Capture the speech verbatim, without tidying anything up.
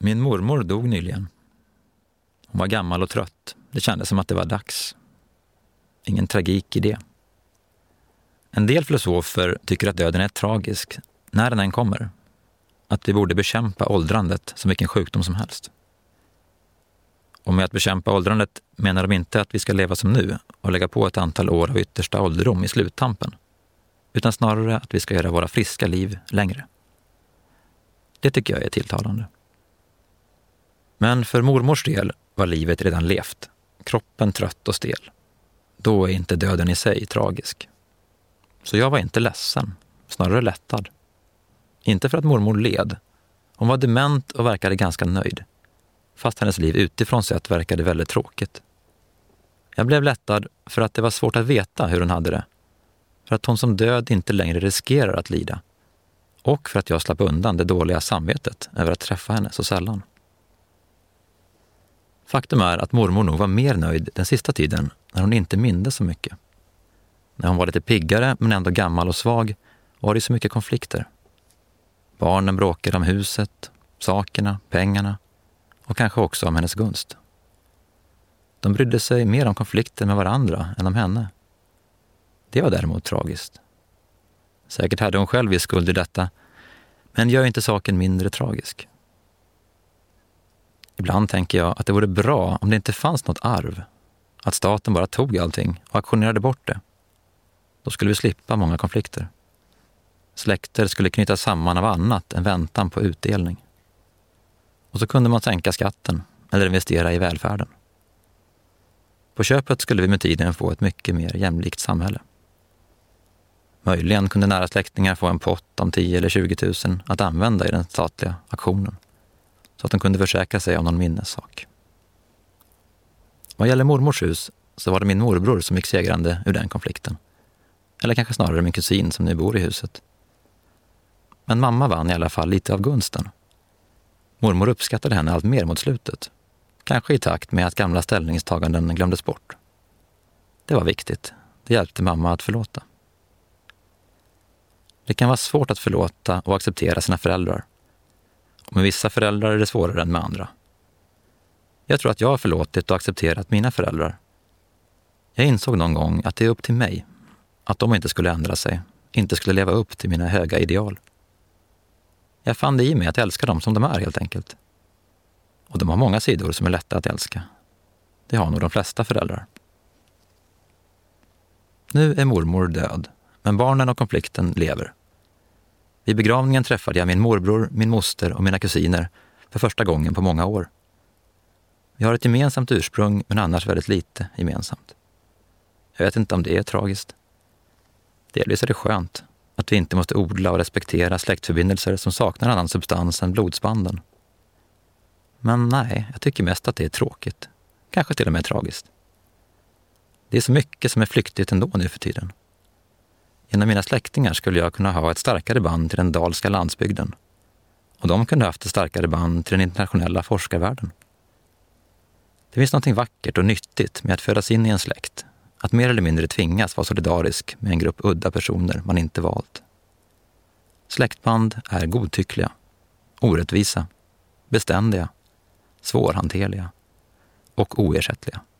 Min mormor dog nyligen. Hon var gammal och trött. Det kändes som att det var dags. Ingen tragik i det. En del filosofer tycker att döden är tragisk när den än kommer. Att vi borde bekämpa åldrandet som vilken sjukdom som helst. Och med att bekämpa åldrandet menar de inte att vi ska leva som nu och lägga på ett antal år av yttersta ålderdom i sluttampen. Utan snarare att vi ska göra våra friska liv längre. Det tycker jag är tilltalande. Men för mormors del var livet redan levt. Kroppen trött och stel. Då är inte döden i sig tragisk. Så jag var inte ledsen, snarare lättad. Inte för att mormor led. Hon var dement och verkade ganska nöjd. Fast hennes liv utifrån sett verkade väldigt tråkigt. Jag blev lättad för att det var svårt att veta hur hon hade det. För att hon som död inte längre riskerar att lida. Och för att jag slapp undan det dåliga samvetet över att träffa henne så sällan. Faktum är att mormor nog var mer nöjd den sista tiden när hon inte mindes så mycket. När hon var lite piggare men ändå gammal och svag var det så mycket konflikter. Barnen bråkade om huset, sakerna, pengarna och kanske också om hennes gunst. De brydde sig mer om konflikter med varandra än om henne. Det var däremot tragiskt. Säkert hade hon själv viss skuld i detta, men gör inte saken mindre tragisk. Ibland tänker jag att det vore bra om det inte fanns något arv. Att staten bara tog allting och auktionerade bort det. Då skulle vi slippa många konflikter. Släkter skulle knytas samman av annat än väntan på utdelning. Och så kunde man sänka skatten eller investera i välfärden. På köpet skulle vi med tiden få ett mycket mer jämlikt samhälle. Möjligen kunde nära släktingar få en pott om tio eller tjugo tusen att använda i den statliga auktionen. Så att de kunde försäkra sig om någon minnessaak. Vad gäller mormors hus så var det min morbror som gick segrande ur den konflikten. Eller kanske snarare min kusin som nu bor i huset. Men mamma vann i alla fall lite av gunsten. Mormor uppskattade henne allt mer mot slutet. Kanske i takt med att gamla ställningstaganden glömdes bort. Det var viktigt. Det hjälpte mamma att förlåta. Det kan vara svårt att förlåta och acceptera sina föräldrar. Och med vissa föräldrar är det svårare än med andra. Jag tror att jag har förlåtit och accepterat mina föräldrar. Jag insåg någon gång att det är upp till mig. Att de inte skulle ändra sig. Inte skulle leva upp till mina höga ideal. Jag fann det i mig att älska dem som de är helt enkelt. Och de har många sidor som är lätta att älska. Det har nog de flesta föräldrar. Nu är mormor död, men barnen och konflikten lever. Vid begravningen träffade jag min morbror, min moster och mina kusiner för första gången på många år. Vi har ett gemensamt ursprung, men annars väldigt lite gemensamt. Jag vet inte om det är tragiskt. Delvis är det skönt att vi inte måste odla och respektera släktförbindelser som saknar annan substans än blodsbanden. Men nej, jag tycker mest att det är tråkigt. Kanske till och med tragiskt. Det är så mycket som är flyktigt ändå nu för tiden. Genom mina släktingar skulle jag kunna ha ett starkare band till den dalska landsbygden. Och de kunde ha haft ett starkare band till den internationella forskarvärlden. Det finns något vackert och nyttigt med att födas in i en släkt. Att mer eller mindre tvingas vara solidarisk med en grupp udda personer man inte valt. Släktband är godtyckliga, orättvisa, beständiga, svårhanterliga och oersättliga.